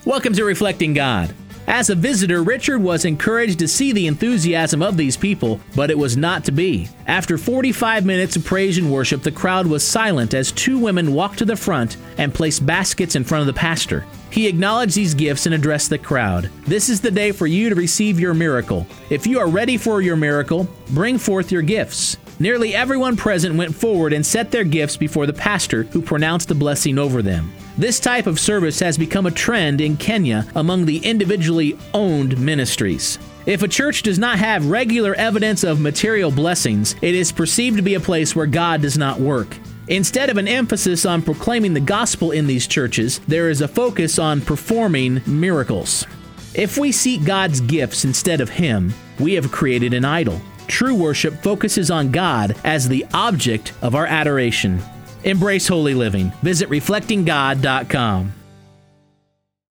Welcome to Reflecting God. As a visitor, Richard was encouraged to see the enthusiasm of these people, but it was not to be. After 45 minutes of praise and worship, the crowd was silent as two women walked to the front and placed baskets in front of the pastor. He acknowledged these gifts and addressed the crowd. This is the day for you to receive your miracle. If you are ready for your miracle, bring forth your gifts. Nearly everyone present went forward and set their gifts before the pastor, who pronounced the blessing over them. This type of service has become a trend in Kenya among the individually owned ministries. If a church does not have regular evidence of material blessings, it is perceived to be a place where God does not work. Instead of an emphasis on proclaiming the gospel in these churches, there is a focus on performing miracles. If we seek God's gifts instead of Him, we have created an idol. True worship focuses on God as the object of our adoration. Embrace holy living. Visit reflectinggod.com.